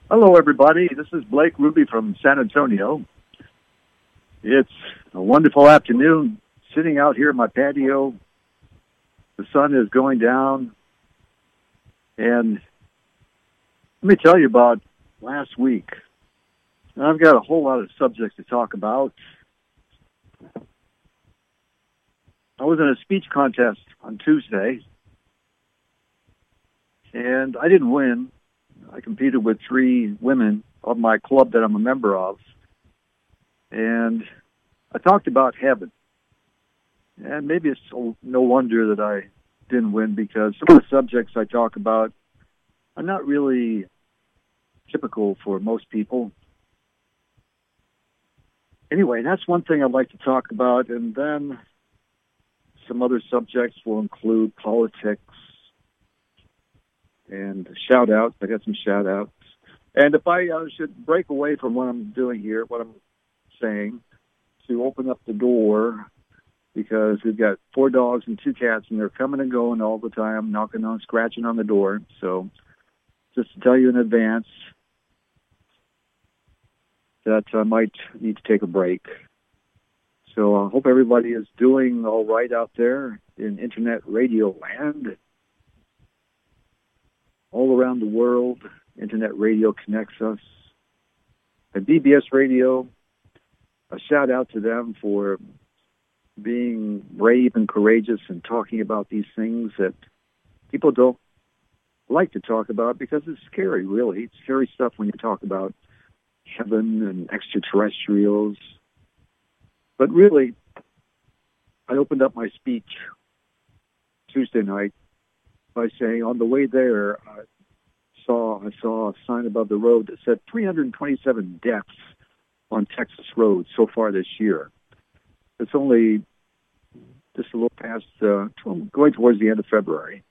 Hello, everybody. This is Blake Ruby from San Antonio. It's a wonderful afternoon sitting out here in my patio. The sun is going down. And let me tell you about last week. I've got a whole lot of subjects to talk about. I was in a speech contest on Tuesday, and I didn't win. I competed with 3 women of my club that I'm a member of, and I talked about heaven. And maybe it's no wonder that I didn't win, because some of the subjects I talk about are not really typical for most people. Anyway, that's one thing I'd like to talk about, and then some other subjects will include politics and shout-outs. I got some shout-outs. And if I should break away from what I'm doing here, what I'm saying, to open up the door, because we've got 4 dogs and 2 cats, and they're coming and going all the time, knocking on, scratching on the door. So just to tell you in advance that I might need to take a break. So I hope everybody is doing all right out there in Internet radio land. All around the world, Internet radio connects us. At BBS Radio, a shout out to them for being brave and courageous and talking about these things that people don't like to talk about because it's scary, really. It's scary stuff when you talk about heaven and extraterrestrials. But really, I opened up my speech Tuesday night by saying on the way there, I saw a sign above the road that said 327 deaths on Texas roads so far this year. It's only just a little past, going towards the end of February.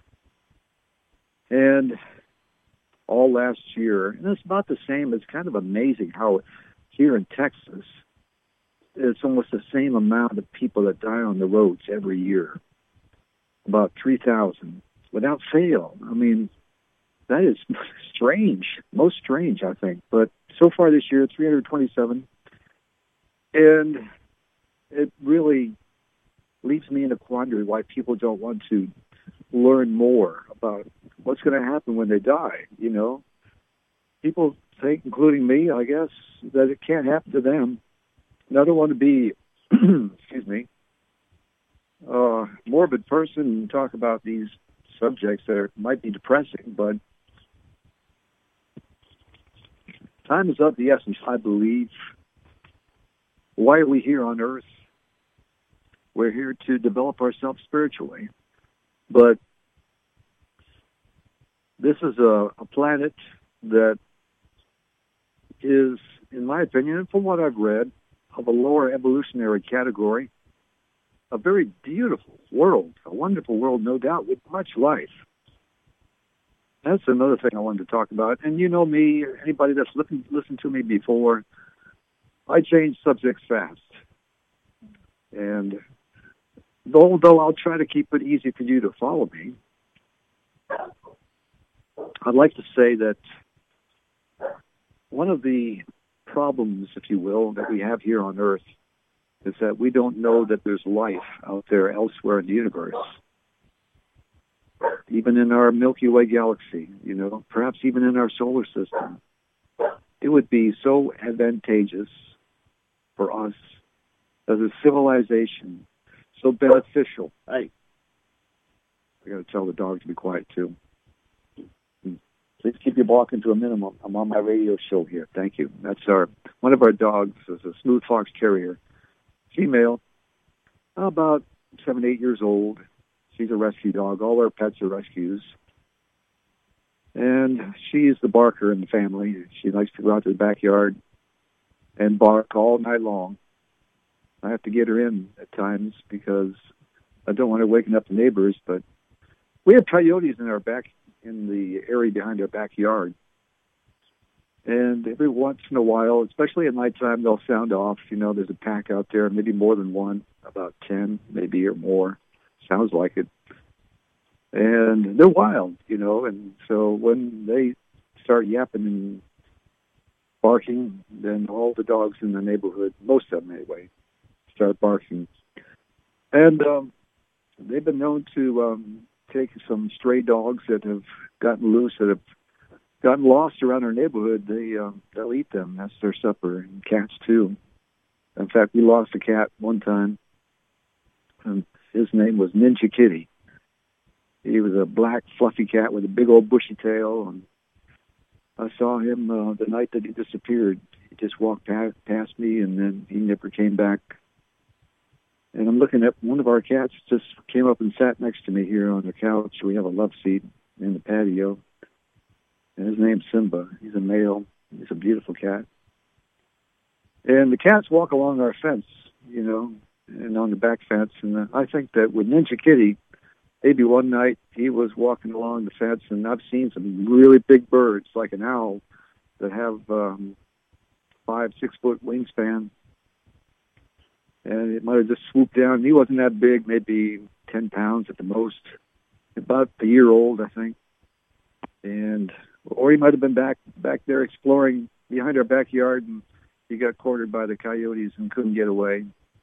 And all last year, and it's about the same. It's kind of amazing how here in Texas, it's almost the same amount of people that die on the roads every year, about 3,000, without fail. I mean, that is strange, most strange, I think. But so far this year, 327, and it really leaves me in a quandary why people don't want to learn more about what's going to happen when they die, you know. People think, including me, I guess, that it can't happen to them. And I don't want to be, excuse me, morbid person and talk about these subjects that might be depressing, but time is of the essence, I believe. Why are we here on Earth? We're here to develop ourselves spiritually. But this is a planet that is, in my opinion, and from what I've read, of a lower evolutionary category, a very beautiful world, a wonderful world, no doubt, with much life. That's another thing I wanted to talk about. And you know me, anybody that's listened to me before, I change subjects fast. And although I'll try to keep it easy for you to follow me, I'd like to say that one of the problems, if you will, that we have here on Earth is that we don't know that there's life out there elsewhere in the universe. Even in our Milky Way galaxy, you know, perhaps even in our solar system. It would be so advantageous for us as a civilization, so beneficial. Hey, I got to tell the dog to be quiet, too. Please keep your barking to a minimum. I'm on my radio show here. Thank you. That's one of our dogs is a smooth fox terrier, female, about 7, 8 years old. She's a rescue dog. All our pets are rescues. And she's the barker in the family. She likes to go out to the backyard and bark all night long. I have to get her in at times because I don't want her waking up the neighbors, but we have coyotes in the area behind our backyard. And every once in a while, especially at nighttime, they'll sound off. You know, there's a pack out there, maybe more than one, about 10, maybe, or more. Sounds like it. And they're wild, you know, and so when they start yapping and barking, then all the dogs in the neighborhood, most of them anyway, start barking. And they've been known to take some stray dogs that have gotten loose, that have gotten lost around our neighborhood. They'll eat them. That's their supper. And cats too. In fact, we lost a cat one time, and his name was Ninja Kitty. He was a black, fluffy cat with a big old bushy tail, and I saw him the night that he disappeared. He just walked past me, and then he never came back. And I'm looking at one of our cats just came up and sat next to me here on the couch. We have a love seat in the patio. And his name's Simba. He's a male. He's a beautiful cat. And the cats walk along our fence, and on the back fence. And I think that with Ninja Kitty, maybe one night he was walking along the fence, and I've seen some really big birds, like an owl, that have 5-6 foot wingspan. And it might have just swooped down. He wasn't that big, maybe 10 pounds at the most. About a year old, I think. Or he might have been back there exploring behind our backyard, and he got cornered by the coyotes and couldn't get away.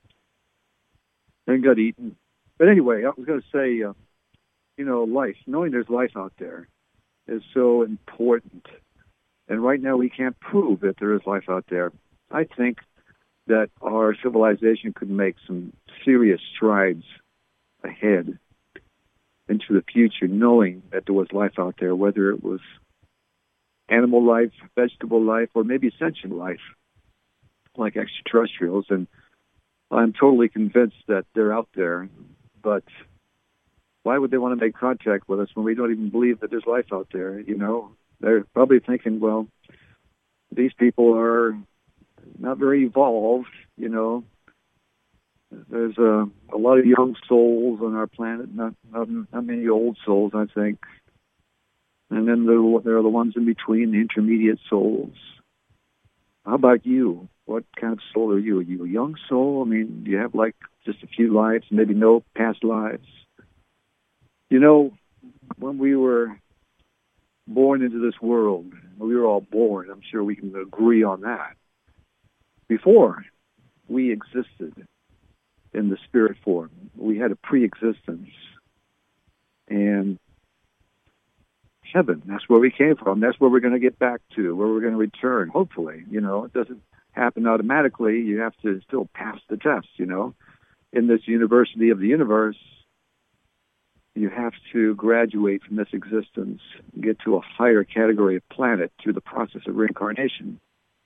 And got eaten. But anyway, I was going to say, life, knowing there's life out there is so important. And right now we can't prove that there is life out there. I think that our civilization could make some serious strides ahead into the future, knowing that there was life out there, whether it was animal life, vegetable life, or maybe sentient life, like extraterrestrials. And I'm totally convinced that they're out there, but why would they want to make contact with us when we don't even believe that there's life out there? They're probably thinking, well, these people are not very evolved, There's a lot of young souls on our planet, not many old souls, I think. And then there are the ones in between, the intermediate souls. How about you? What kind of soul are you? Are you a young soul? I mean, do you have just a few lives, maybe no past lives? When we were born into this world, we were all born, I'm sure we can agree on that. Before we existed in the spirit form, we had a pre-existence. And heaven, that's where we came from. That's where we're going to get back to, where we're going to return, hopefully. It doesn't happen automatically. You have to still pass the test, In this university of the universe, you have to graduate from this existence, get to a higher category of planet through the process of reincarnation.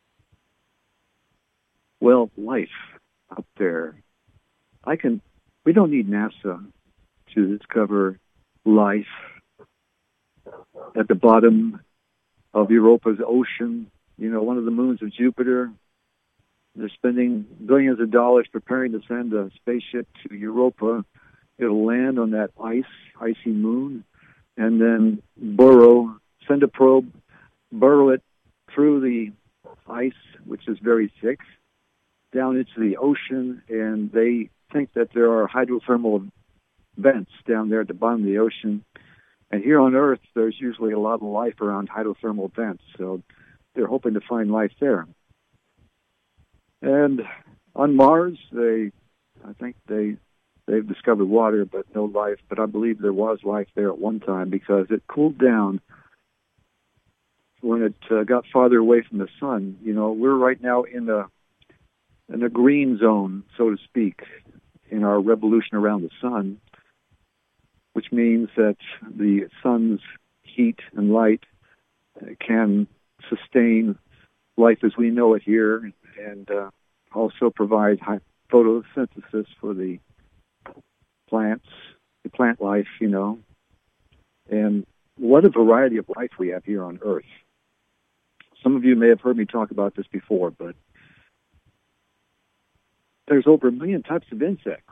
Well, life up there. We don't need NASA to discover life at the bottom of Europa's ocean, one of the moons of Jupiter. They're spending billions of dollars preparing to send a spaceship to Europa. It'll land on that icy moon, and then send a probe, burrow it through the ice, which is very thick, down into the ocean, and they think that there are hydrothermal vents down there at the bottom of the ocean. And here on Earth, there's usually a lot of life around hydrothermal vents, so they're hoping to find life there. And on Mars, I think they've discovered water, but no life. But I believe there was life there at one time because it cooled down when it got farther away from the sun. We're right now in a green zone, so to speak, in our revolution around the sun, which means that the sun's heat and light can sustain life as we know it here, and also provide photosynthesis for the plants, the plant life, And what a variety of life we have here on Earth. Some of you may have heard me talk about this before, but there's over 1 million types of insects.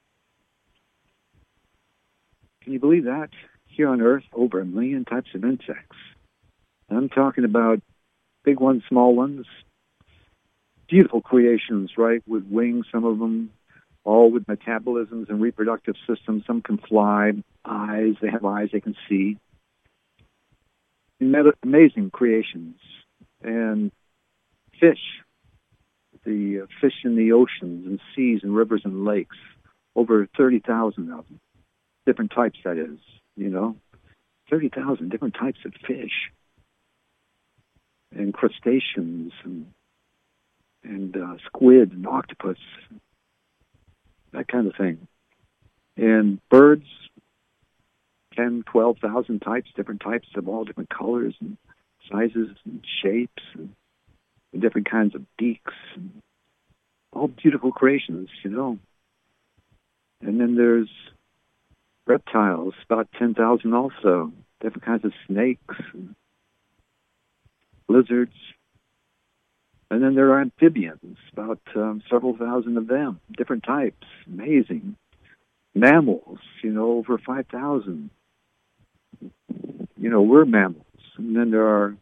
Can you believe that? Here on Earth, over 1 million types of insects. And I'm talking about big ones, small ones, beautiful creations, right, with wings, some of them, all with metabolisms and reproductive systems. Some can fly, eyes, they have eyes, they can see. Amazing creations. And the fish in the oceans and seas and rivers and lakes, over 30,000 of them, different types, that is, 30,000 different types of fish and crustaceans and squid and octopus, that kind of thing. And birds, 10, 12,000 types, different types of all different colors and sizes and shapes and different kinds of beaks, and all beautiful creations, And then there's reptiles, about 10,000 also, different kinds of snakes, and lizards. And then there are amphibians, about several thousand of them, different types, amazing. Mammals, over 5,000. We're mammals. And then there are,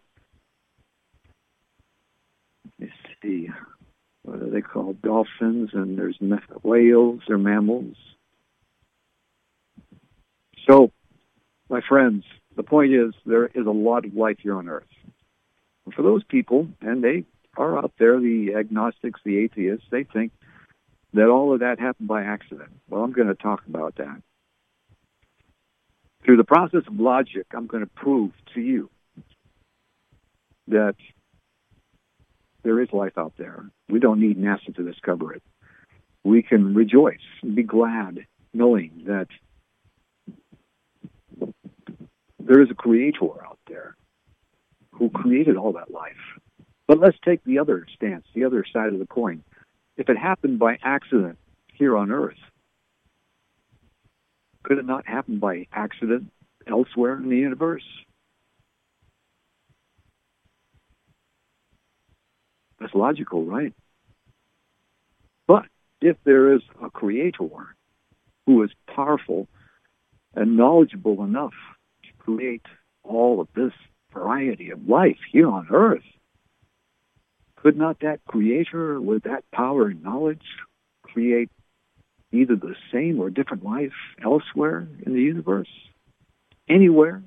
let's see, what are they called? Dolphins, and there's whales, they're mammals. So, my friends, the point is there is a lot of life here on Earth. And for those people, and they are out there, the agnostics, the atheists, they think that all of that happened by accident. Well, I'm going to talk about that. Through the process of logic, I'm going to prove to you that there is life out there. We don't need NASA to discover it. We can rejoice and be glad knowing that there is a creator out there who created all that life. But let's take the other stance, the other side of the coin. If it happened by accident here on Earth, could it not happen by accident elsewhere in the universe? That's logical, right? But if there is a creator who is powerful and knowledgeable enough to create all of this variety of life here on Earth, could not that creator with that power and knowledge create either the same or different life elsewhere in the universe? Anywhere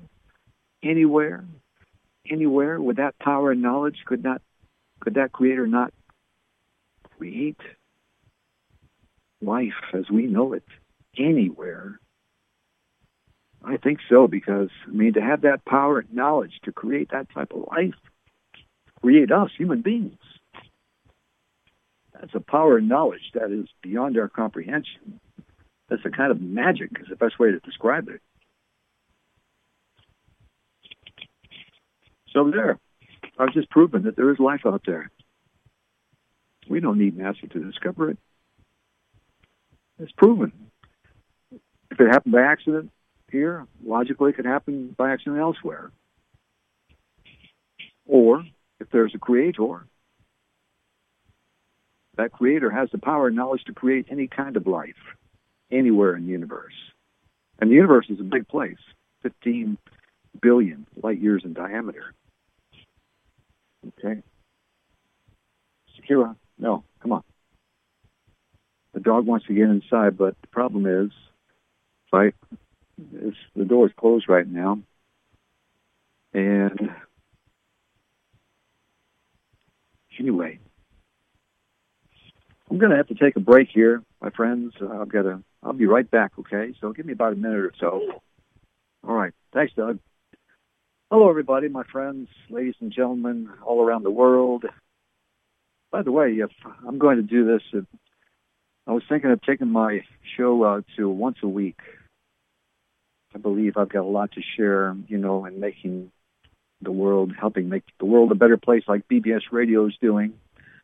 with that power and knowledge, could that creator not create life as we know it anywhere? I think so, because, to have that power and knowledge to create that type of life, create us, human beings, that's a power and knowledge that is beyond our comprehension. That's a kind of magic, is the best way to describe it. So there, I've just proven that there is life out there. We don't need NASA to discover it. It's proven. If it happened by accident here, logically it could happen by accident elsewhere. Or, if there's a creator, that creator has the power and knowledge to create any kind of life anywhere in the universe. And the universe is a big place, 15 billion light years in diameter. Okay. Shakira, no, come on. The dog wants to get inside, but the problem is, the door is closed right now. And anyway, I'm going to have to take a break here, my friends. I'll be right back, okay? So give me about a minute or so. All right. Thanks, Doug. Hello, everybody, my friends, ladies and gentlemen, all around the world. By the way, if I'm going to do this, I was thinking of taking my show to once a week. I believe I've got a lot to share, and making the world, helping make the world a better place like BBS Radio is doing.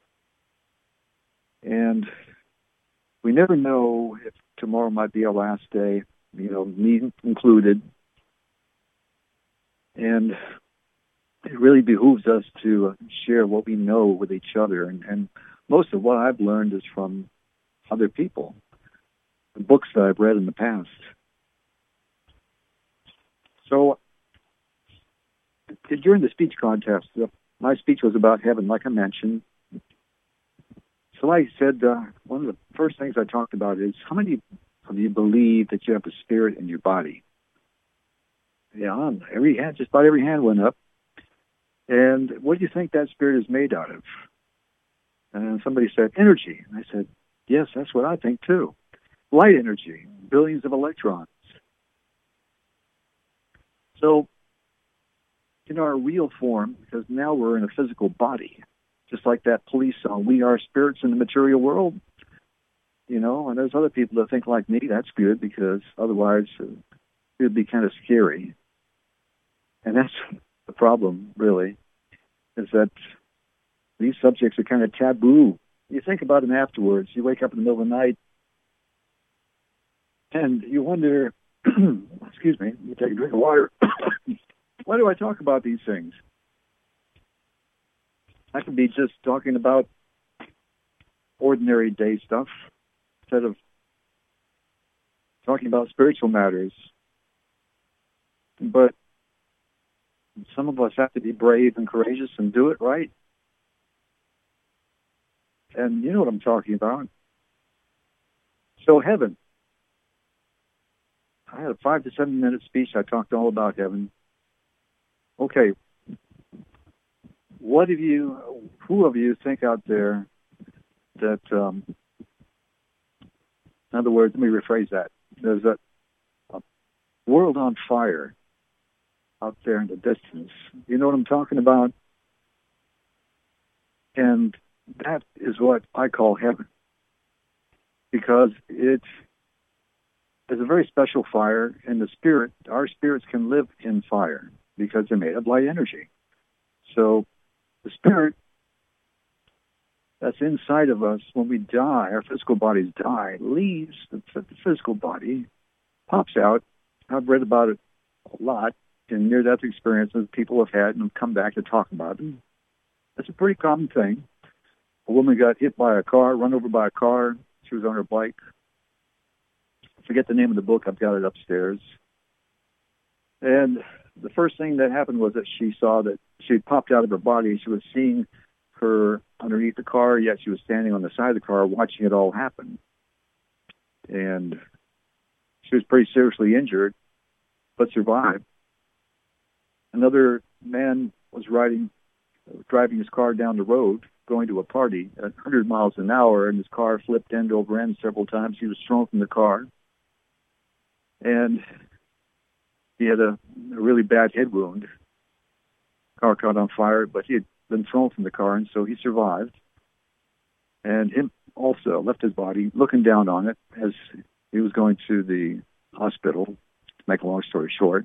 And we never know if tomorrow might be our last day, me included. And it really behooves us to share what we know with each other. And most of what I've learned is from other people, the books that I've read in the past. So during the speech contest, my speech was about heaven, like I mentioned. So I said, one of the first things I talked about is, how many of you believe that you have a spirit in your body? Yeah, just about every hand went up. And what do you think that spirit is made out of? And somebody said, energy. And I said, yes, that's what I think too. Light energy, billions of electrons. So, in our real form, because now we're in a physical body, just like that police song, we are spirits in the material world, you know, and there's other people that think like me. That's good, because otherwise it would be kind of scary. And that's the problem, really, is that these subjects are kind of taboo. You think about them afterwards. You wake up in the middle of the night and you wonder, excuse me, you take a drink of water. Why do I talk about these things? I could be just talking about ordinary day stuff instead of talking about spiritual matters. But some of us have to be brave and courageous and do it right. And you know what I'm talking about. So heaven. I had a 5 to 7 minute speech. I talked all about heaven. Okay. Who of you think out there that, in other words, let me rephrase that. There's a world on fire out there in the distance. You know what I'm talking about? And that is what I call heaven, because it's a very special fire, and our spirits can live in fire because they're made of light energy. So the spirit that's inside of us, when we die, our physical bodies die, leaves the physical body, pops out. I've read about it a lot in near-death experiences people have had and have come back to talk about it. It's a pretty common thing. A woman got hit by a car, run over by a car. She was on her bike. I forget the name of the book. I've got it upstairs. And the first thing that happened was that she saw that she had popped out of her body. She was seeing her underneath the car, yet she was standing on the side of the car watching it all happen. And she was pretty seriously injured, but survived. Another man was driving his car down the road, going to a party at 100 miles an hour, and his car flipped end over end several times. He was thrown from the car, and he had a really bad head wound. Car caught on fire, but he had been thrown from the car, and so he survived. And him also left his body looking down on it as he was going to the hospital, to make a long story short.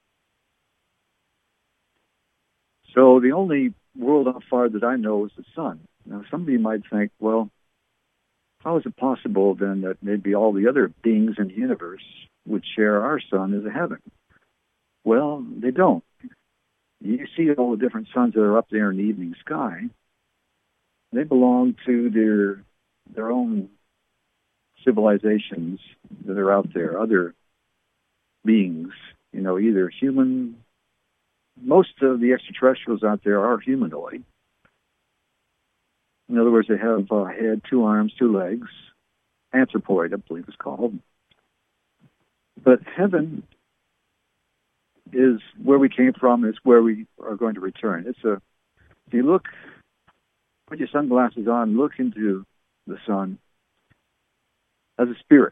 So the only world on fire that I know is the sun. Now, somebody might think, well, how is it possible then that maybe all the other beings in the universe would share our sun as a heaven? Well, they don't. You see all the different suns that are up there in the evening sky. They belong to their own civilizations that are out there, other beings, either human. Most of the extraterrestrials out there are humanoid. In other words, they have a head, 2 arms, 2 legs. Anthropoid, I believe it's called. But heaven is where we came from. It's where we are going to return. If you put your sunglasses on, look into the sun as a spirit.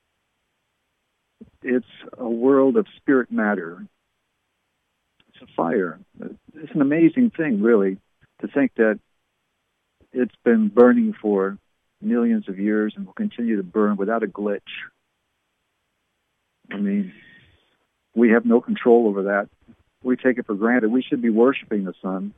It's a world of spirit matter. It's a fire. It's an amazing thing, really, to think that it's been burning for millions of years and will continue to burn without a glitch. I mean, we have no control over that. We take it for granted. We should be worshiping the sun.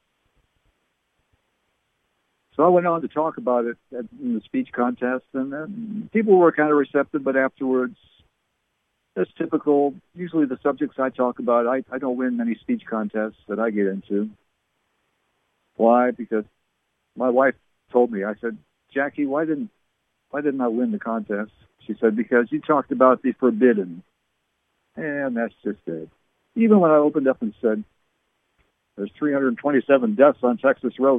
So I went on to talk about it in the speech contest, and people were kind of receptive, but afterwards, that's typical. Usually the subjects I talk about, I don't win many speech contests that I get into. Why? Because my wife told me, I said, Jackie, why didn't I win the contest? She said, because you talked about the forbidden. And that's just it. Even when I opened up and said, there's 327 deaths on Texas roads.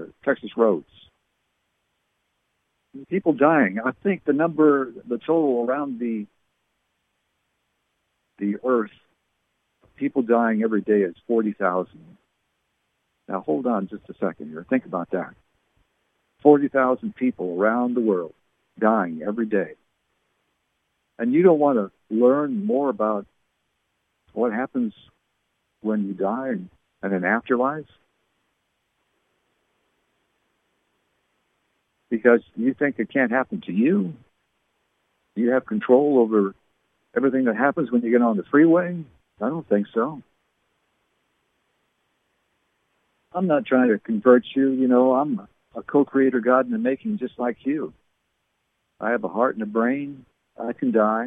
People dying. I think the total around the earth, people dying every day is 40,000. Now hold on just a second here. Think about that. 40,000 people around the world dying every day. And you don't want to learn more about what happens when you die and an afterlife? Because you think it can't happen to you? You have control over everything that happens when you get on the freeway? I don't think so. I'm not trying to convert you. You know, I'm a co-creator God in the making just like you. I have a heart and a brain. I can die.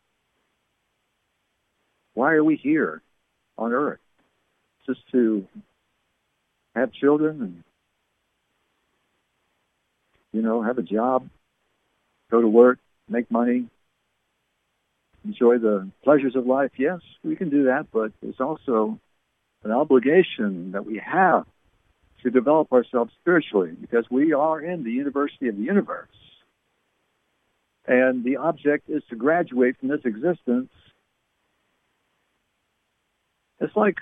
Why are we here on earth? Just to have children and, you know, have a job, go to work, make money, enjoy the pleasures of life? Yes, we can do that, but there's also an obligation that we have to develop ourselves spiritually, because we are in the university of the universe. And the object is to graduate from this existence. It's like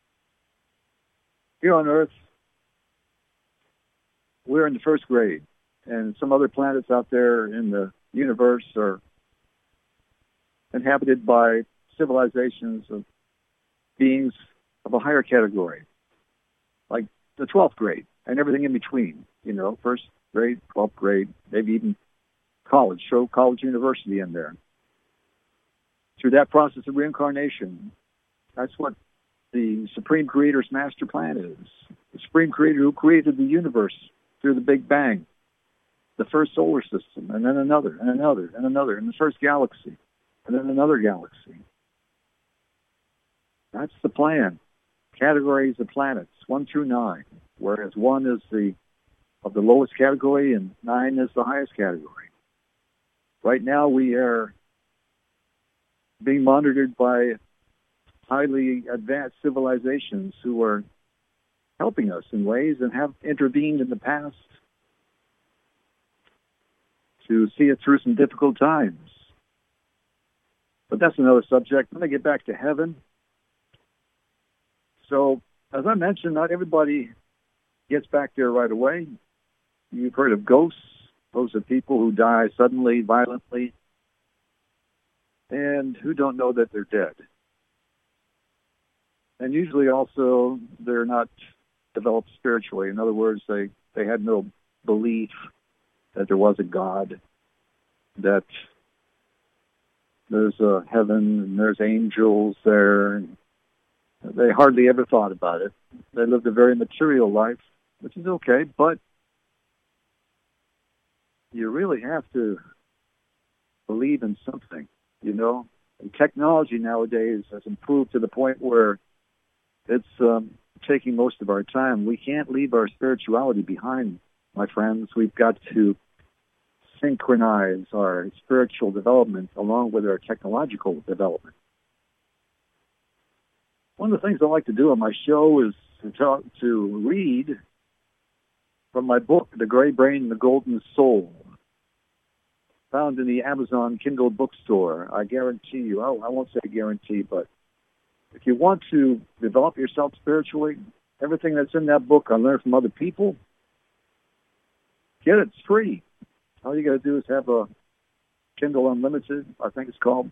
here on Earth, we're in the first grade, and some other planets out there in the universe are inhabited by civilizations of beings of a higher category, like the 12th grade and everything in between, you know, first grade, 12th grade, maybe even college, show college university in there. Through that process of reincarnation, that's what the Supreme Creator's master plan is. The Supreme Creator who created the universe through the Big Bang, the first solar system, and then another, and another, and another, and the first galaxy, and then another galaxy. That's the plan. Categories of planets, 1 through 9, whereas 1 is the lowest category and 9 is the highest category. Right now we are being monitored by highly advanced civilizations who are helping us in ways and have intervened in the past to see it through some difficult times. But that's another subject. Let me get back to heaven. So, as I mentioned, not everybody gets back there right away. You've heard of ghosts. Those are people who die suddenly, violently, and who don't know that they're dead. And usually also they're not developed spiritually. In other words, they had no belief that there was a God, that there's a heaven and there's angels there. They hardly ever thought about it. They lived a very material life, which is okay, but you really have to believe in something, you know. And technology nowadays has improved to the point where it's taking most of our time. We can't leave our spirituality behind, my friends. We've got to synchronize our spiritual development along with our technological development. One of the things I like to do on my show is to read from my book, The Gray Brain and the Golden Soul, found in the Amazon Kindle bookstore. I guarantee you, I won't say guarantee, but if you want to develop yourself spiritually, everything that's in that book I learned from other people, get it. It's free. All you got to do is have a Kindle Unlimited, I think it's called.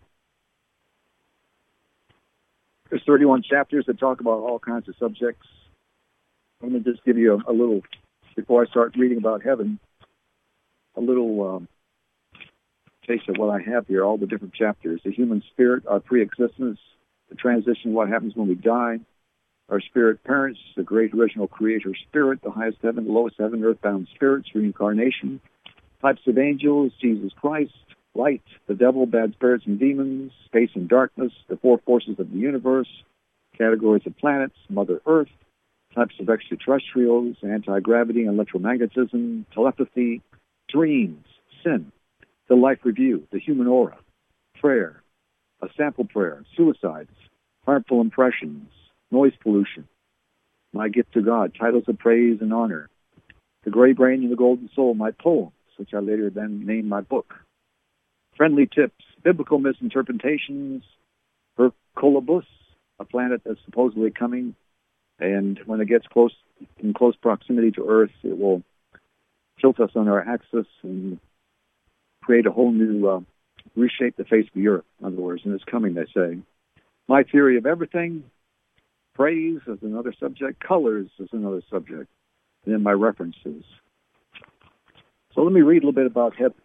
There's 31 chapters that talk about all kinds of subjects. I'm going to just give you a little, before I start reading about heaven, a little taste of what I have here, all the different chapters. The human spirit, our pre-existence, the transition, what happens when we die, our spirit parents, the great original creator spirit, the highest heaven, the lowest heaven, earthbound spirits, reincarnation, types of angels, Jesus Christ, light, the devil, bad spirits and demons, space and darkness, the four forces of the universe, categories of planets, Mother Earth, types of extraterrestrials, anti-gravity and electromagnetism, telepathy, dreams, sin, the life review, the human aura, prayer, a sample prayer, suicides, harmful impressions, noise pollution, my gift to God, titles of praise and honor, the gray brain and the golden soul, my poems, which I later then named my book, friendly tips, biblical misinterpretations, Hercolobus, a planet that's supposedly coming, and when it gets in close proximity to Earth, it will tilt us on our axis and create a whole new, reshape the face of the earth, in other words, and it's coming, they say. My theory of everything, praise is another subject, colors is another subject, and then my references. So let me read a little bit about heaven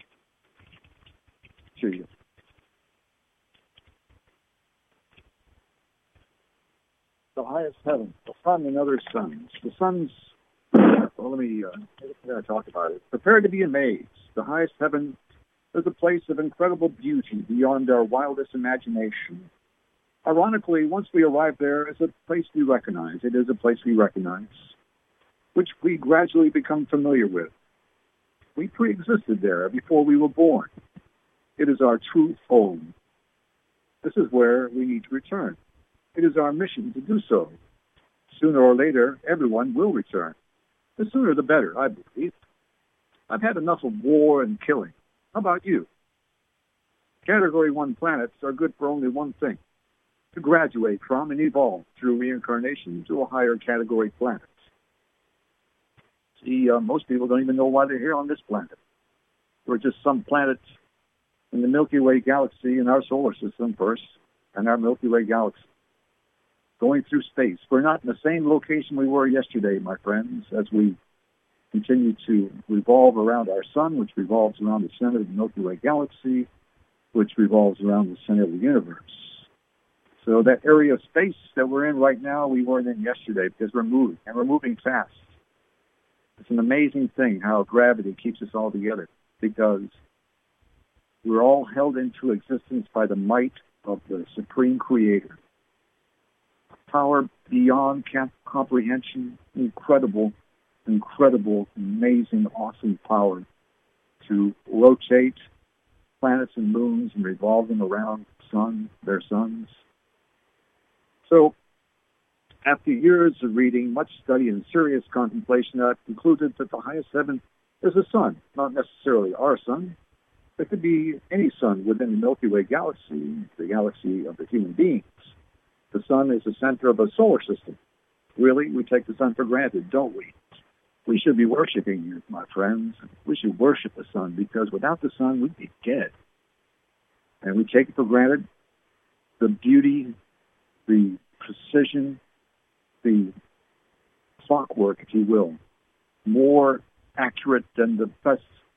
to you. The highest heaven, the sun and other suns. The suns, well, let me talk about it. Prepare to be amazed. The highest heaven is a place of incredible beauty beyond our wildest imagination. Ironically, once we arrive there, it's a place we recognize. It is a place we recognize, which we gradually become familiar with. We pre-existed there before we were born. It is our true home. This is where we need to return. It is our mission to do so. Sooner or later, everyone will return. The sooner the better, I believe. I've had enough of war and killing. How about you? Category 1 planets are good for only one thing: to graduate from and evolve through reincarnation to a higher category planet. See, most people don't even know why they're here on this planet. We're just some planets in the Milky Way galaxy in our solar system first, and our Milky Way galaxy. Going through space. We're not in the same location we were yesterday, my friends, as we continue to revolve around our sun, which revolves around the center of the Milky Way galaxy, which revolves around the center of the universe. So that area of space that we're in right now, we weren't in yesterday because we're moving, and we're moving fast. It's an amazing thing how gravity keeps us all together, because we're all held into existence by the might of the Supreme Creator. Power beyond comprehension, incredible, amazing, awesome power to rotate planets and moons and revolve them around their suns. So, after years of reading, much study, and serious contemplation, I've concluded that the highest heaven is the sun, not necessarily our sun. It could be any sun within the Milky Way galaxy, the galaxy of the human beings. The sun is the center of a solar system. Really, we take the sun for granted, don't we? We should be worshiping it, my friends. We should worship the sun, because without the sun, we'd be dead. And we take it for granted. The beauty, the precision, the clockwork, if you will, more accurate than the best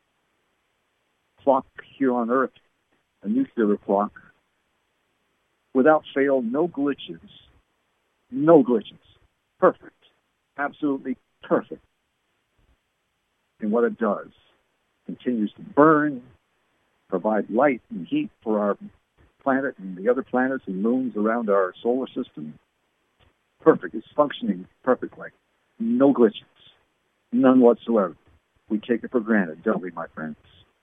clock here on Earth, a nuclear clock. Without fail, no glitches. No glitches. Perfect. Absolutely perfect in what it does. Continues to burn, provide light and heat for our planet and the other planets and moons around our solar system. Perfect. It's functioning perfectly. No glitches. None whatsoever. We take it for granted, don't we, my friends?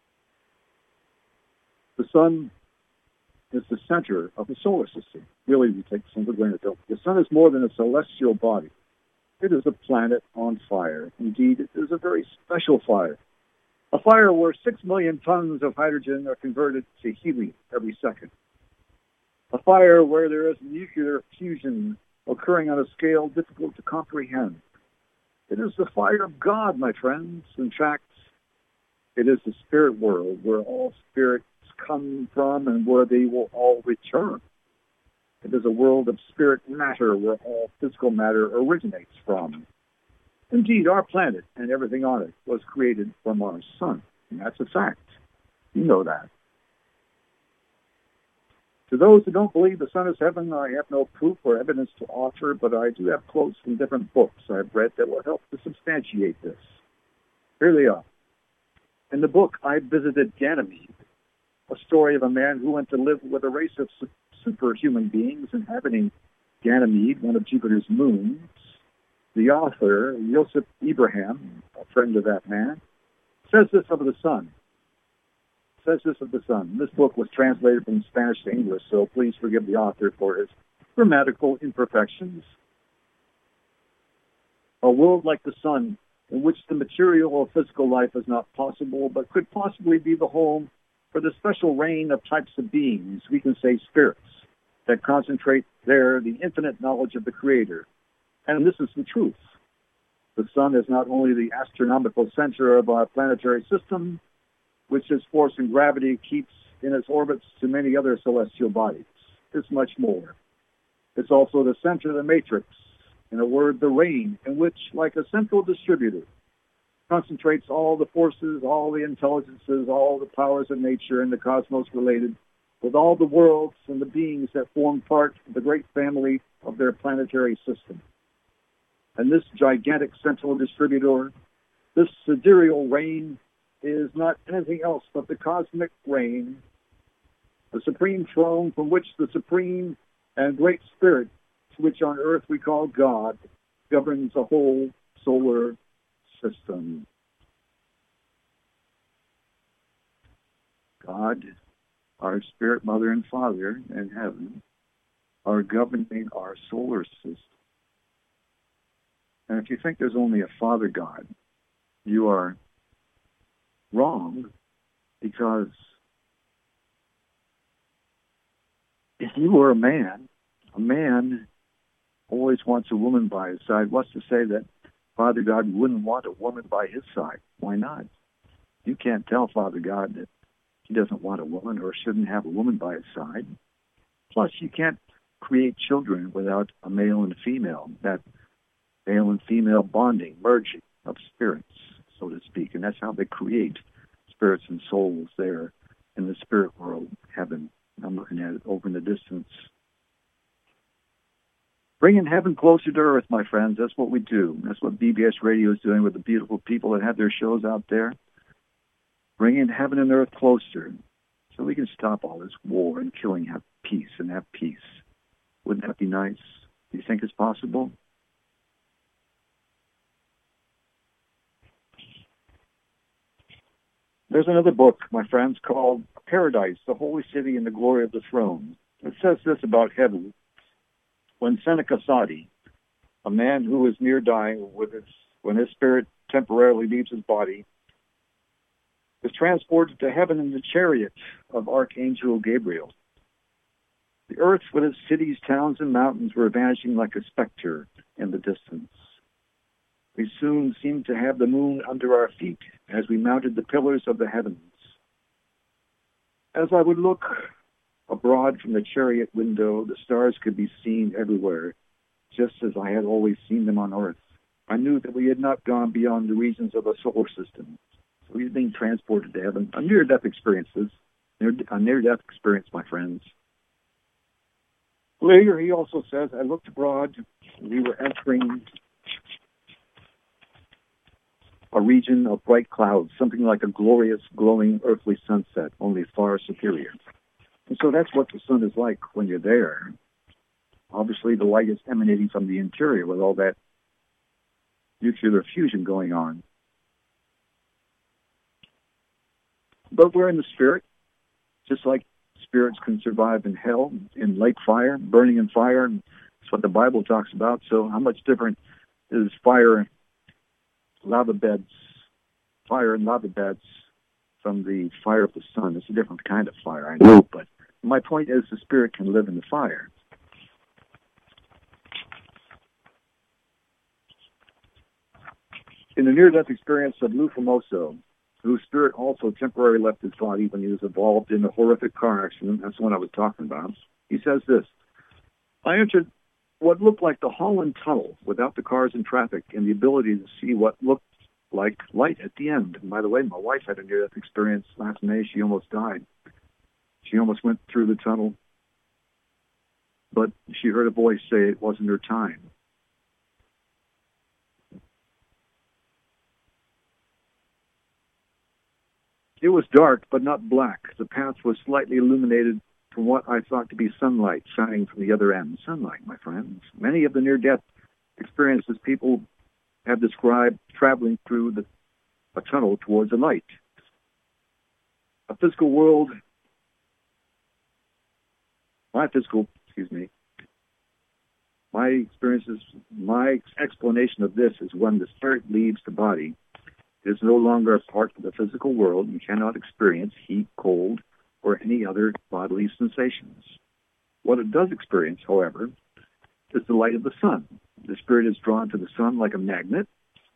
The sun is the center of the solar system. Really, we take the sun for granted, don't we? The sun is more than a celestial body. It is a planet on fire. Indeed, it is a very special fire. A fire where 6 million tons of hydrogen are converted to helium every second. A fire where there is nuclear fusion occurring on a scale difficult to comprehend. It is the fire of God, my friends. In fact, it is the spirit world where all spirits come from and where they will all return. It is a world of spirit matter where all physical matter originates from. Indeed, our planet and everything on it was created from our sun. And that's a fact. You know that. To those who don't believe the sun is heaven, I have no proof or evidence to offer, but I do have quotes from different books I've read that will help to substantiate this. Here they are. In the book, I visited Ganymede, a story of a man who went to live with a race of superhuman beings inhabiting Ganymede, one of Jupiter's moons. The author, Yosef Ibrahim, a friend of that man, says this of the sun. This book was translated from Spanish to English, so please forgive the author for his grammatical imperfections. A world like the sun, in which the material or physical life is not possible, but could possibly be the home for the special reign of types of beings, we can say spirits, that concentrate there the infinite knowledge of the Creator. And this is the truth. The sun is not only the astronomical center of our planetary system, which its force and gravity keeps in its orbits to many other celestial bodies. It's much more. It's also the center of the matrix, in a word, the rain, in which, like a central distributor, concentrates all the forces, all the intelligences, all the powers of nature and the cosmos related with all the worlds and the beings that form part of the great family of their planetary system. And this gigantic central distributor, this sidereal rain, is not anything else but the cosmic rain, the supreme throne from which the supreme and great spirit, which on earth we call God, governs the whole solar system. God, our spirit mother and father in heaven, are governing our solar system. And if you think there's only a Father God, you are wrong, because if you were a man always wants a woman by his side. What's to say that Father God wouldn't want a woman by his side? Why not? You can't tell Father God that he doesn't want a woman or shouldn't have a woman by his side. Plus, you can't create children without a male and a female, that male and female bonding, merging of spirits, so to speak. And that's how they create spirits and souls there in the spirit world, heaven. I'm looking at it over in the distance. Bringing heaven closer to earth, my friends. That's what we do. That's what BBS Radio is doing with the beautiful people that have their shows out there. Bringing heaven and earth closer so we can stop all this war and killing, have peace and have peace. Wouldn't that be nice? Do you think it's possible? There's another book, my friends, called Paradise, the Holy City and the Glory of the Throne. It says this about heaven. When Seneca Sadi, a man who is near dying when his spirit temporarily leaves his body, is transported to heaven in the chariot of Archangel Gabriel. The earth with its cities, towns, and mountains were vanishing like a specter in the distance. We soon seemed to have the moon under our feet as we mounted the pillars of the heavens. As I would look abroad from the chariot window, the stars could be seen everywhere, just as I had always seen them on earth. I knew that we had not gone beyond the regions of a solar system. So we were being transported to heaven. A near-death experience, my friends. Later, he also says, I looked abroad. We were entering a region of bright clouds, something like a glorious, glowing earthly sunset, only far superior. And so that's what the sun is like when you're there. Obviously, the light is emanating from the interior with all that nuclear fusion going on. But we're in the spirit, just like spirits can survive in hell, in lake fire, burning in fire. And that's what the Bible talks about. So how much different is fire, lava beds, fire and lava beds from the fire of the sun? It's a different kind of fire, I know, but my point is the spirit can live in the fire. In the near-death experience of Lou Famoso, whose spirit also temporarily left his body when he was involved in a horrific car accident, that's the one I was talking about, he says this: I entered what looked like the Holland Tunnel without the cars and traffic and the ability to see what looked like light at the end. And by the way, my wife had a near-death experience last May. She almost died. She almost went through the tunnel, but she heard a voice say it wasn't her time. It was dark, but not black. The path was slightly illuminated from what I thought to be sunlight shining from the other end. Sunlight, my friends. Many of the near-death experiences people have described traveling through a tunnel towards a light. A physical world, my experiences, my explanation of this is when the spirit leaves the body, it is no longer a part of the physical world. You cannot experience heat, cold, or any other bodily sensations. What it does experience, however, is the light of the sun. The spirit is drawn to the sun like a magnet,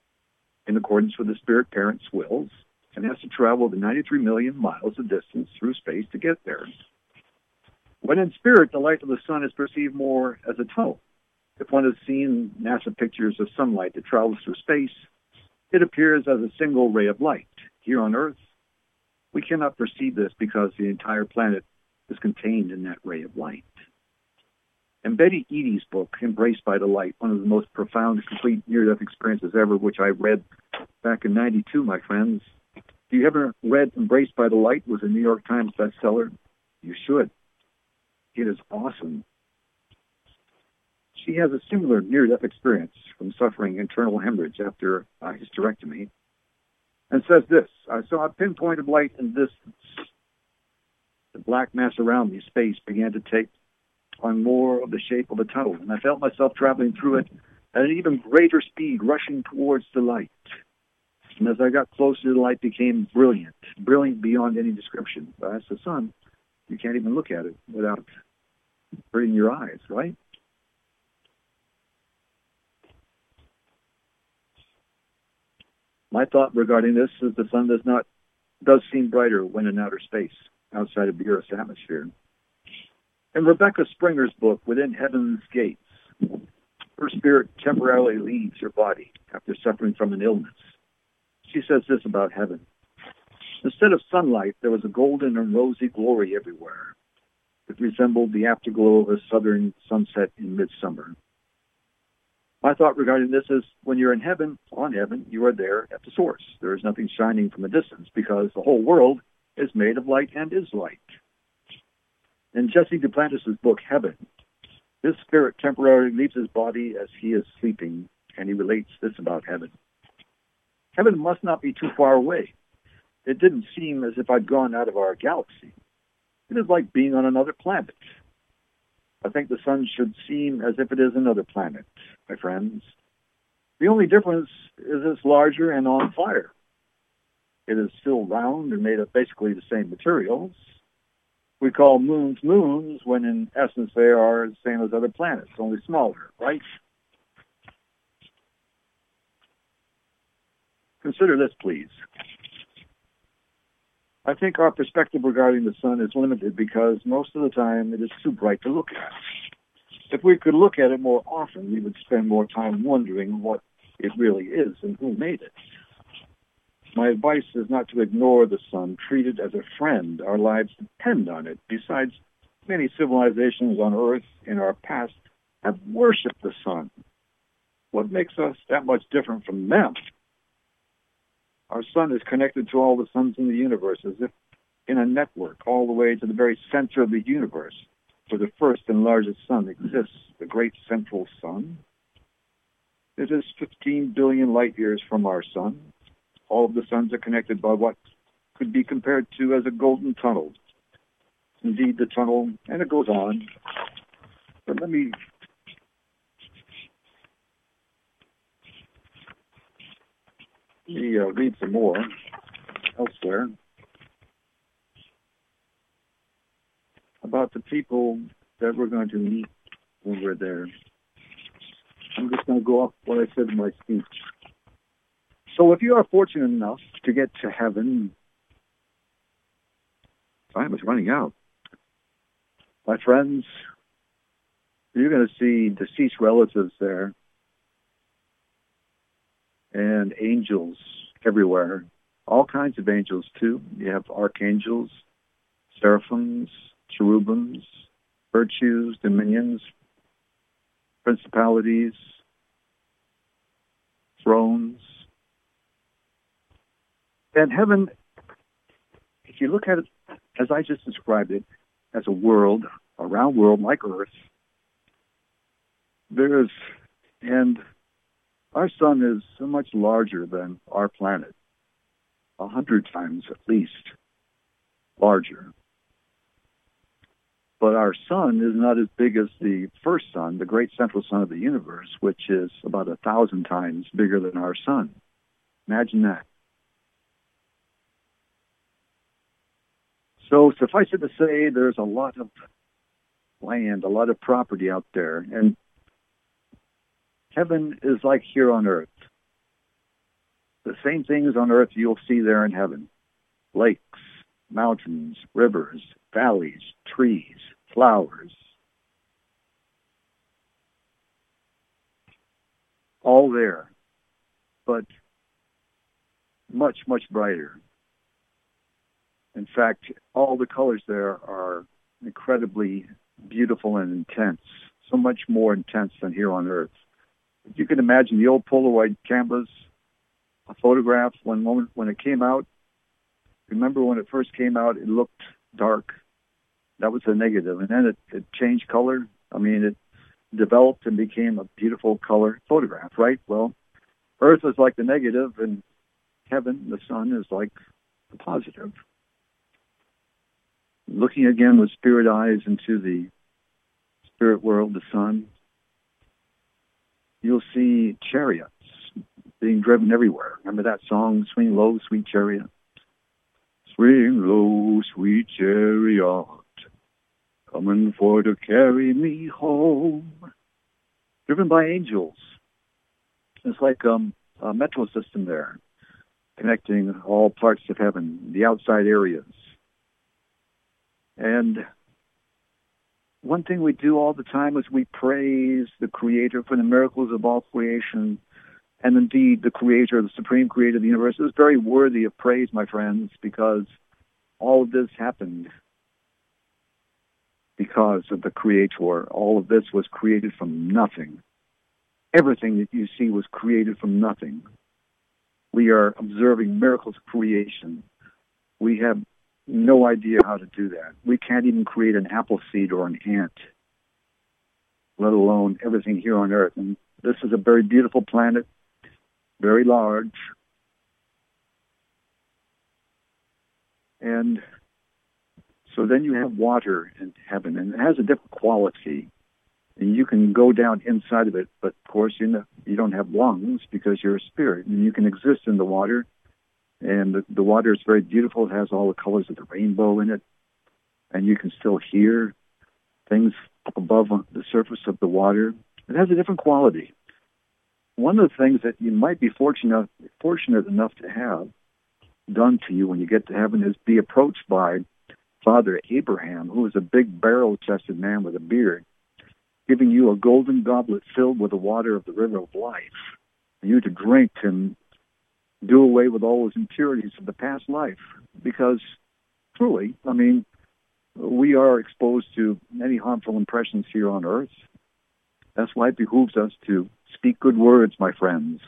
in accordance with the spirit parent's wills and has to travel the 93 million miles of distance through space to get there. When in spirit, the light of the sun is perceived more as a tunnel. If one has seen NASA pictures of sunlight that travels through space, it appears as a single ray of light. Here on Earth, we cannot perceive this because the entire planet is contained in that ray of light. In Betty Eadie's book, Embraced by the Light, one of the most profound, complete near-death experiences ever, which I read back in '92, my friends. If you ever read Embraced by the Light, it was a New York Times bestseller. You should. It is awesome. She has a similar near-death experience from suffering internal hemorrhage after a hysterectomy, and says this: I saw a pinpoint of light in the distance. The black mass around me, space, began to take on more of the shape of a tunnel, and I felt myself traveling through it at an even greater speed, rushing towards the light. And as I got closer, the light became brilliant beyond any description. But that's the sun. You can't even look at it without hurting your eyes, right? My thought regarding this is the sun does seem brighter when in outer space, outside of the Earth's atmosphere. In Rebecca Springer's book, Within Heaven's Gates, her spirit temporarily leaves her body after suffering from an illness. She says this about heaven: instead of sunlight, there was a golden and rosy glory everywhere. It resembled the afterglow of a southern sunset in midsummer. My thought regarding this is, when you're in heaven, on heaven, you are there at the source. There is nothing shining from a distance because the whole world is made of light and is light. In Jesse Duplantis' book, Heaven, his spirit temporarily leaves his body as he is sleeping, and he relates this about heaven. Heaven must not be too far away. It didn't seem as if I'd gone out of our galaxy. It is like being on another planet. I think the sun should seem as if it is another planet, my friends. The only difference is it's larger and on fire. It is still round and made of basically the same materials. We call moons moons when in essence they are the same as other planets, only smaller, right? Consider this, please. I think our perspective regarding the sun is limited because most of the time it is too bright to look at. If we could look at it more often, we would spend more time wondering what it really is and who made it. My advice is not to ignore the sun. Treat it as a friend. Our lives depend on it. Besides, many civilizations on Earth in our past have worshipped the sun. What makes us that much different from them? Our sun is connected to all the suns in the universe as if in a network, all the way to the very center of the universe, where the first and largest sun exists, the great central sun. It is 15 billion light years from our sun. All of the suns are connected by what could be compared to as a golden tunnel. Indeed, the tunnel, and it goes on. But let me read some more elsewhere about the people that we're going to meet when we're there. I'm just going to go off what I said in my speech. So if you are fortunate enough to get to heaven, time is running out. My friends, you're going to see deceased relatives there and angels everywhere. All kinds of angels, too. You have archangels, seraphims, cherubims, virtues, dominions, principalities, thrones. And heaven, if you look at it as I just described it, as a world, a round world like Earth, and our sun is so much larger than our planet, 100 times at least larger. But our sun is not as big as the first sun, the great central sun of the universe, which is about 1,000 times bigger than our sun. Imagine that. So suffice it to say, there's a lot of land, a lot of property out there. And heaven is like here on Earth. The same things on earth you'll see there in heaven. Lakes, mountains, rivers, valleys, trees, flowers. All there, but much, much brighter. In fact, all the colors there are incredibly beautiful and intense, so much more intense than here on Earth. If you can imagine the old Polaroid cameras, a photograph, when it came out, remember when it first came out, it looked dark. That was the negative. And then it changed color. I mean, it developed and became a beautiful color photograph, right? Well, Earth is like the negative, and heaven, the sun, is like the positive. Looking again with spirit eyes into the spirit world, the sun, you'll see chariots being driven everywhere. Remember that song, Swing Low, Sweet Chariot? Swing low, sweet chariot, coming for to carry me home. Driven by angels. It's like a metro system there, connecting all parts of heaven, the outside areas. And one thing we do all the time is we praise the Creator for the miracles of all creation. And indeed, the Creator, the Supreme Creator of the universe, is very worthy of praise, my friends, because all of this happened because of the Creator. All of this was created from nothing. Everything that you see was created from nothing. We are observing miracles of creation. We have no idea how to do that. We can't even create an apple seed or an ant, let alone everything here on Earth. And this is a very beautiful planet, very large. And so then you have water in heaven, and it has a different quality. And you can go down inside of it, but of course you don't have lungs because you're a spirit, and you can exist in the water. And the water is very beautiful. It has all the colors of the rainbow in it. And you can still hear things up above on the surface of the water. It has a different quality. One of the things that you might be fortunate enough to have done to you when you get to heaven is be approached by Father Abraham, who is a big barrel-chested man with a beard, giving you a golden goblet filled with the water of the river of life for you to drink and do away with all those impurities of the past life. Because truly, I mean, we are exposed to many harmful impressions here on earth. That's why it behooves us to speak good words, my friends.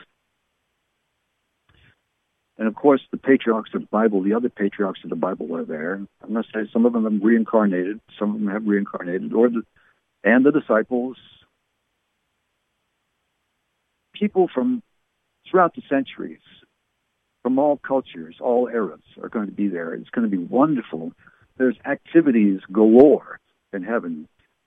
And of course, the patriarchs of the Bible, the other patriarchs of the Bible are there. I must say, some of them have reincarnated, some of them have reincarnated, and the disciples. People from throughout the centuries, from all cultures, all eras, are going to be there. It's going to be wonderful. There's activities galore in heaven.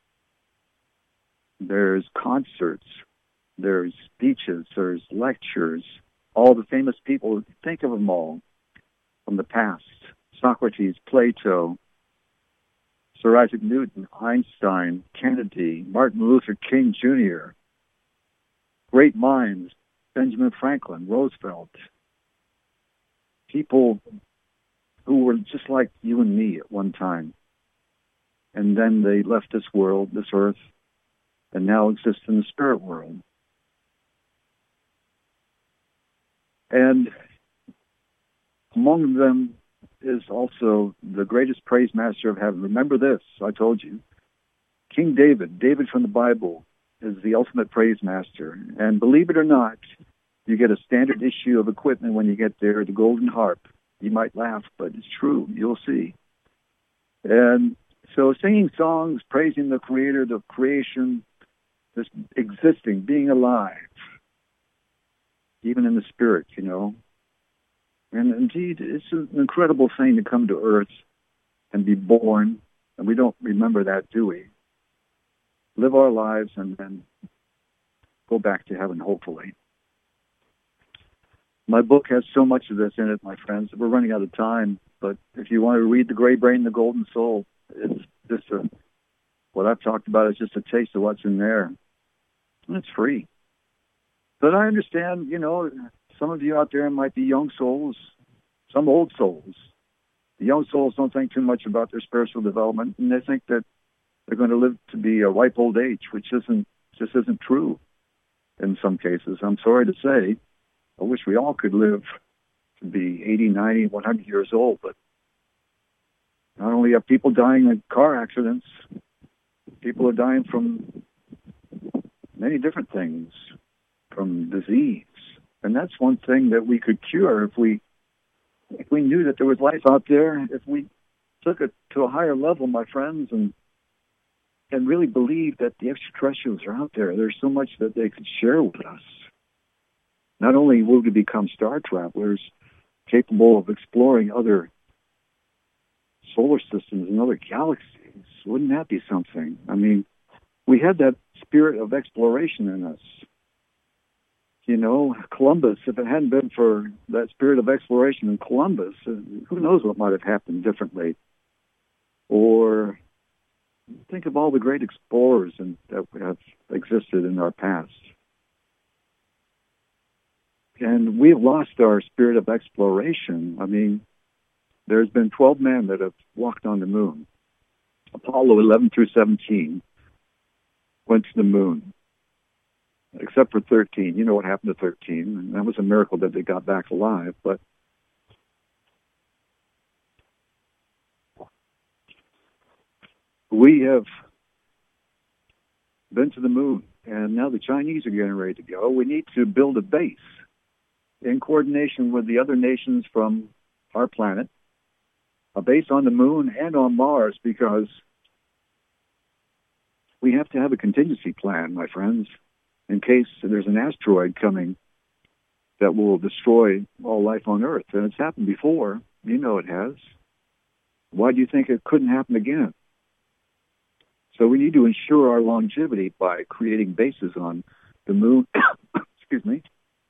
There's concerts, there's speeches, there's lectures. All the famous people, think of them all from the past. Socrates, Plato, Sir Isaac Newton, Einstein, Kennedy, Martin Luther King Jr., great minds, Benjamin Franklin, Roosevelt, people who were just like you and me at one time. And then they left this world, this earth, and now exist in the spirit world. And among them is also the greatest praise master of heaven. Remember this, I told you. King David from the Bible, is the ultimate praise master. And believe it or not, you get a standard issue of equipment when you get there, the golden harp. You might laugh, but it's true. You'll see. And so singing songs, praising the Creator, the creation, this existing, being alive, even in the spirit, you know. And indeed, it's an incredible thing to come to earth and be born, and we don't remember that, do we? Live our lives and then go back to heaven, hopefully. My book has so much of this in it, my friends. We're running out of time, but if you want to read The Gray Brain, The Golden Soul, it's just what I've talked about is just a taste of what's in there. And it's free. But I understand, you know, some of you out there might be young souls, some old souls. The young souls don't think too much about their spiritual development, and they think that they're going to live to be a ripe old age, which just isn't true in some cases. I'm sorry to say. I wish we all could live to be 80, 90, 100 years old, but not only are people dying in car accidents, people are dying from many different things, from disease. And that's one thing that we could cure if we knew that there was life out there, if we took it to a higher level, my friends, and really believed that the extraterrestrials are out there. There's so much that they could share with us. Not only will we become star travelers capable of exploring other solar systems and other galaxies, wouldn't that be something? I mean, we had that spirit of exploration in us. You know, Columbus, if it hadn't been for that spirit of exploration in Columbus, who knows what might have happened differently. Or think of all the great explorers that have existed in our past. And we've lost our spirit of exploration. I mean, there's been 12 men that have walked on the moon. Apollo 11 through 17 went to the moon, except for 13. You know what happened to 13. And that was a miracle that they got back alive. But we have been to the moon, and now the Chinese are getting ready to go. We need to build a base in coordination with the other nations from our planet, a base on the moon and on Mars, because we have to have a contingency plan, my friends, in case there's an asteroid coming that will destroy all life on Earth. And it's happened before. You know it has. Why do you think it couldn't happen again? So we need to ensure our longevity by creating bases on the moon. Excuse me.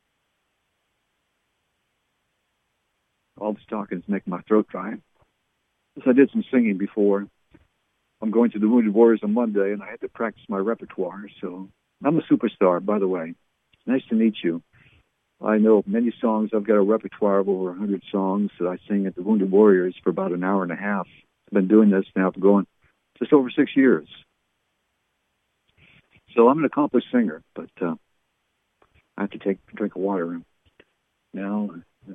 All this talking is making my throat dry. As I did some singing before. I'm going to the Wounded Warriors on Monday, and I had to practice my repertoire. So I'm a superstar, by the way. Nice to meet you. I know many songs. I've got a repertoire of over 100 songs that I sing at the Wounded Warriors for about an hour and a half. I've been doing this now for going just over 6 years. So I'm an accomplished singer, but I have to take a drink of water now.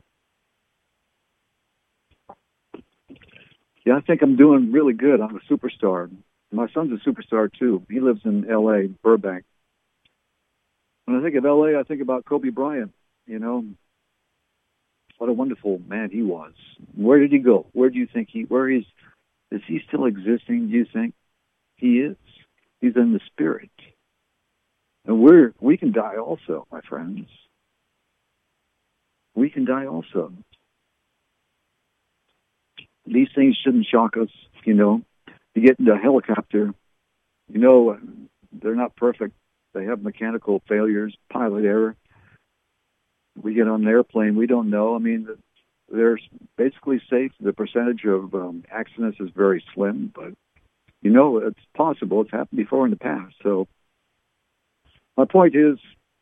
Yeah, I think I'm doing really good. I'm a superstar. My son's a superstar, too. He lives in L.A., Burbank. When I think of L.A., I think about Kobe Bryant, you know. What a wonderful man he was. Where did he go? Where do you think is he still existing, do you think? He is. He's in the spirit. And we can die also, my friends. We can die also. These things shouldn't shock us, you know. You get into a helicopter, you know, they're not perfect. They have mechanical failures, pilot error. We get on an airplane, we don't know. I mean, they're basically safe. The percentage of accidents is very slim, but, you know, it's possible. It's happened before in the past. So my point is,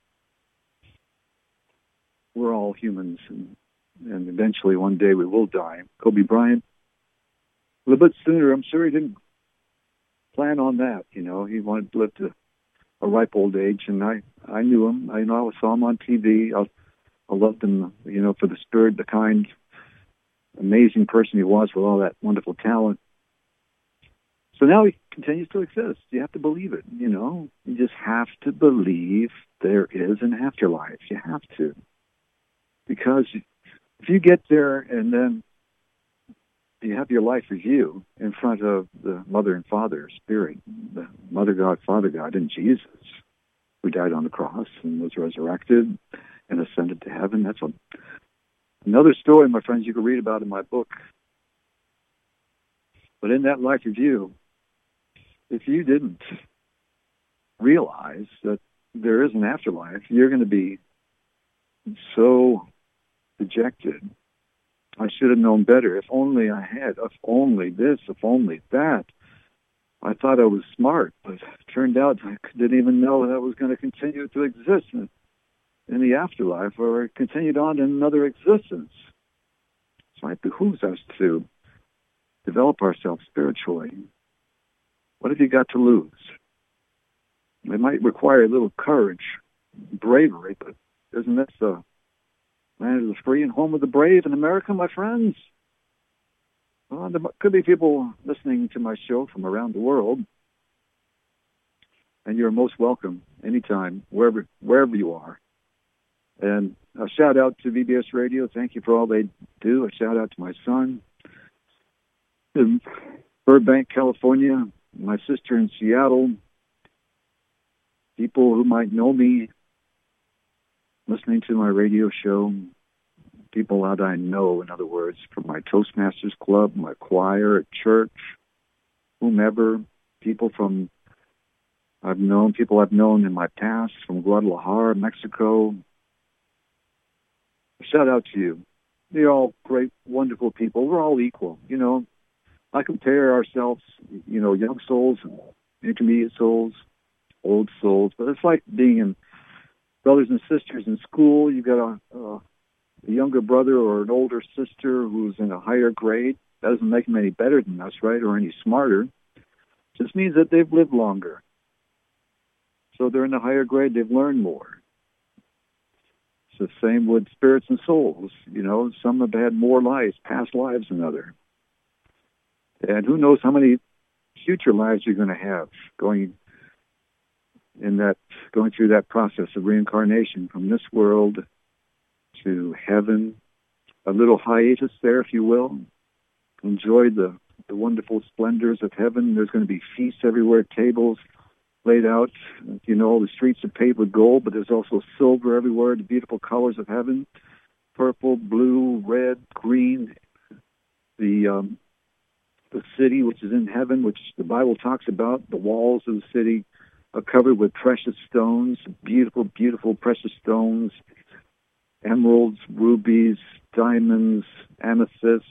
we're all humans, and eventually one day we will die. Kobe Bryant, a little bit sooner, I'm sure he didn't plan on that. You know, he wanted to live to a ripe old age, and I knew him. I saw him on TV. I loved him, you know, for the spirit, the kind, amazing person he was with all that wonderful talent. So now he continues to exist. You have to believe it, you know. You just have to believe there is an afterlife. You have to. Because if you get there and then you have your life review in front of the Mother and Father Spirit, the Mother God, Father God, and Jesus, who died on the cross and was resurrected and ascended to heaven. That's another story, my friends, you can read about in my book. But in that life review, if you didn't realize that there is an afterlife, you're going to be so dejected. I should have known better. If only I had. If only this. If only that. I thought I was smart, but it turned out I didn't even know that was going to continue to exist. And in the afterlife or continued on in another existence. So it behooves us to develop ourselves spiritually. What have you got to lose? It might require a little courage, bravery, but isn't this the land of the free and home of the brave in America, my friends? Well, there could be people listening to my show from around the world, and you're most welcome anytime, wherever you are. And a shout out to VBS Radio. Thank you for all they do. A shout out to my son in Burbank, California, my sister in Seattle, people who might know me listening to my radio show, people that I know, in other words, from my Toastmasters Club, my choir at church, whomever, people I've known in my past from Guadalajara, Mexico. Shout out to you. You're all great, wonderful people. We're all equal, you know. I compare ourselves, you know, young souls, intermediate souls, old souls, but it's like being in brothers and sisters in school. You've got a younger brother or an older sister who's in a higher grade. That doesn't make them any better than us, right, or any smarter. It just means that they've lived longer. So they're in a higher grade. They've learned more. It's the same with spirits and souls. You know, some have had more lives, past lives than others. And who knows how many future lives you're going to have going through that process of reincarnation from this world to heaven. A little hiatus there, if you will. Enjoy the wonderful splendors of heaven. There's going to be feasts everywhere, tables laid out. You know, the streets are paved with gold, but there's also silver everywhere, the beautiful colors of heaven. Purple, blue, red, green. The city, which is in heaven, which the Bible talks about, the walls of the city are covered with precious stones, beautiful, beautiful precious stones, emeralds, rubies, diamonds, amethysts,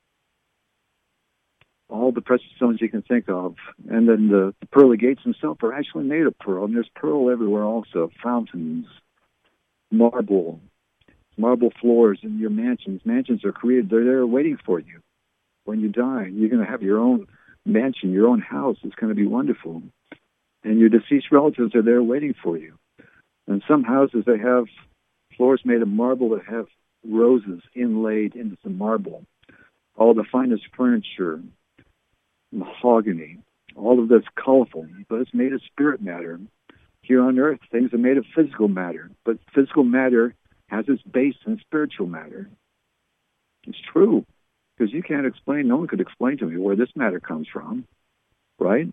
all the precious stones you can think of. And then the pearly gates themselves are actually made of pearl, and there's pearl everywhere also, fountains, marble floors in your mansions. Mansions are created. They're there waiting for you. When you die, you're going to have your own mansion, your own house. It's going to be wonderful. And your deceased relatives are there waiting for you. And some houses, they have floors made of marble that have roses inlaid into the marble. All the finest furniture, mahogany, all of that's colorful, but it's made of spirit matter. Here on earth, things are made of physical matter, but physical matter has its base in spiritual matter. It's true. Because you can't explain, no one could explain to me where this matter comes from, right?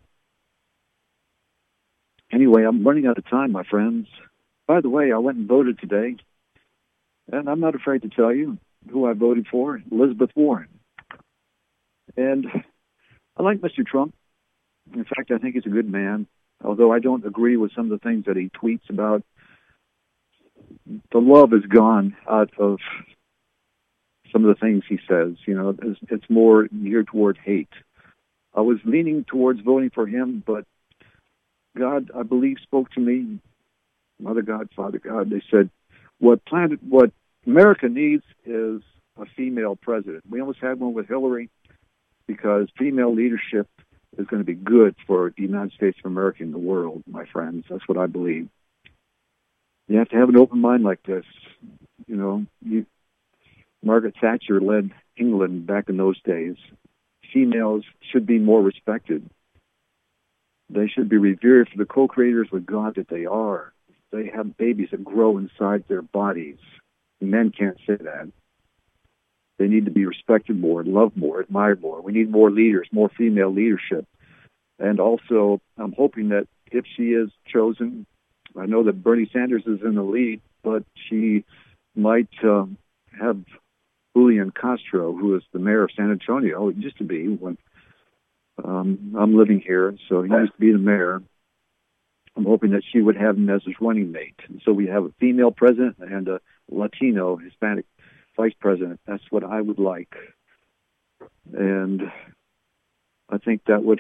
Anyway, I'm running out of time, my friends. By the way, I went and voted today, and I'm not afraid to tell you who I voted for, Elizabeth Warren. And I like Mr. Trump. In fact, I think he's a good man, although I don't agree with some of the things that he tweets about. The love is gone out of some of the things he says. You know, it's more geared toward hate. I was leaning towards voting for him, but God, I believe, spoke to me, Mother God, Father God. They said, what America needs is a female president. We almost had one with Hillary because female leadership is going to be good for the United States of America and the world, my friends. That's what I believe. You have to have an open mind like this. You know, Margaret Thatcher led England back in those days. Females should be more respected. They should be revered for the co-creators with God that they are. They have babies that grow inside their bodies. Men can't say that. They need to be respected more, loved more, admired more. We need more leaders, more female leadership. And also, I'm hoping that if she is chosen, I know that Bernie Sanders is in the lead, but she might have Julian Castro, who is the mayor of San Antonio. It used to be when I'm living here, so he used to be the mayor. I'm hoping that she would have him as his running mate. And so we have a female president and a Latino, Hispanic vice president. That's what I would like. And I think that would...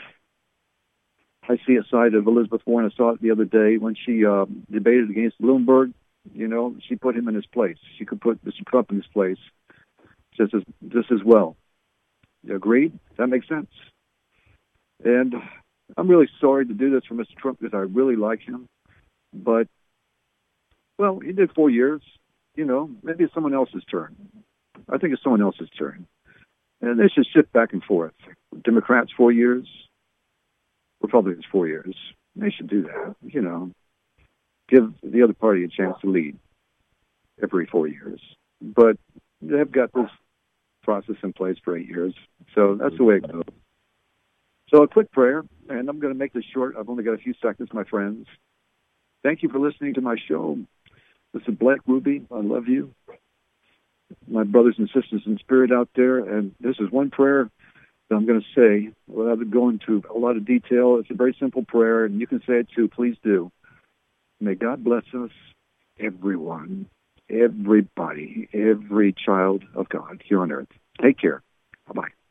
I see a side of Elizabeth Warren. I saw it the other day when she debated against Bloomberg. she put him in his place. She could put Mr. Trump in his place just as well. You agreed? That makes sense. And I'm really sorry to do this for Mr. Trump because I really like him. But, well, he did 4 years. Maybe it's someone else's turn. I think it's someone else's turn. And they should shift back and forth. Democrats, 4 years. Republicans, 4 years. They should do that, Give the other party a chance to lead every 4 years. But they've got this process in place for 8 years. So that's the way it goes. So a quick prayer, and I'm going to make this short. I've only got a few seconds, my friends. Thank you for listening to my show. This is Blake Ruby. I love you. My brothers and sisters in spirit out there, and this is one prayer that I'm going to say without going into a lot of detail. It's a very simple prayer, and you can say it too. Please do. May God bless us, everyone, everybody, every child of God here on earth. Take care. Bye-bye.